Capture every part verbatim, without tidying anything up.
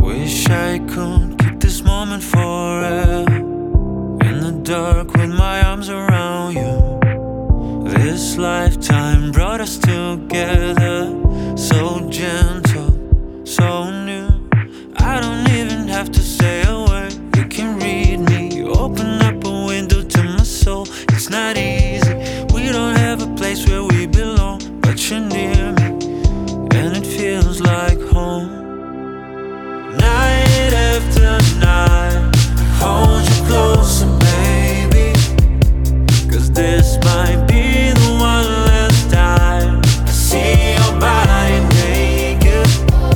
Wish I could keep this moment forever. In the dark with my arms around you. This lifetime brought us together. So gentle, so new. I don't even have to say a word. You can read me. You open up a window to my soul. It's not easy. We don't have a place where we belong, but you're near me, and it feels like home. Night after night, hold you closer, baby, 'cause this might be the one last time I see your body naked.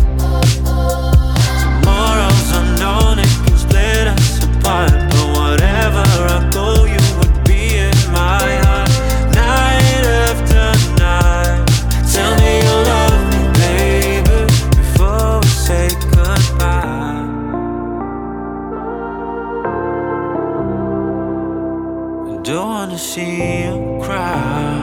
Tomorrow's unknown, it can split us apart, but whatever I go, you would be in my heart. Night after night, tell me you love me, baby, before we say goodbye. I don't wanna see you cry.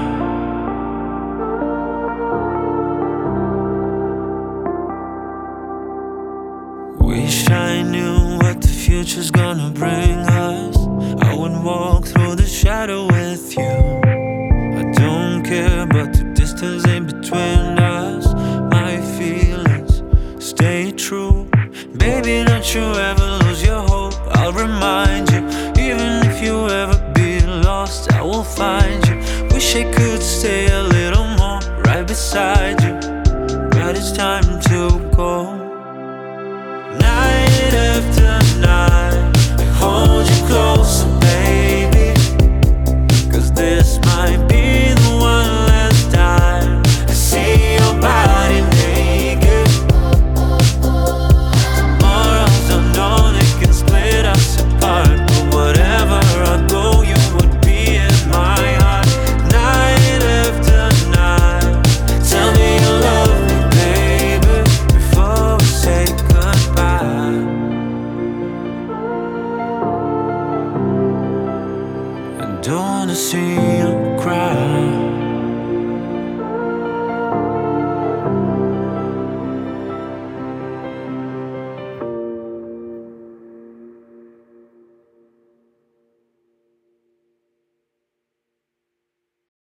Wish I knew what the future's gonna bring us. I would walk through the shadow with you. I don't care about the distance in between us. My feelings stay true. Baby, don't you ever lose your hope. I'll remind you, even if you ever be lost, I will find you. Wish I could stay a little more right beside you, but it's time to